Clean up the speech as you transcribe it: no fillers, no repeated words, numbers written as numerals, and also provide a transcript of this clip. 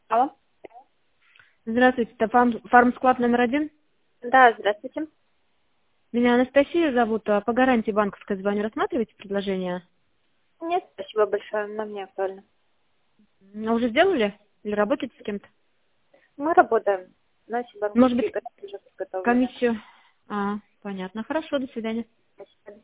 Алло. Здравствуйте, это фарм-склад номер 1. Да, здравствуйте. Меня Анастасия зовут. По гарантии банковской звоню. Рассматриваете предложение? Нет, спасибо большое, нам не актуально. Уже сделали? Или работаете с кем-то? Мы работаем. Наши Может банковские быть, карты уже подготовлены. комиссию? Понятно. Хорошо, до свидания. Спасибо.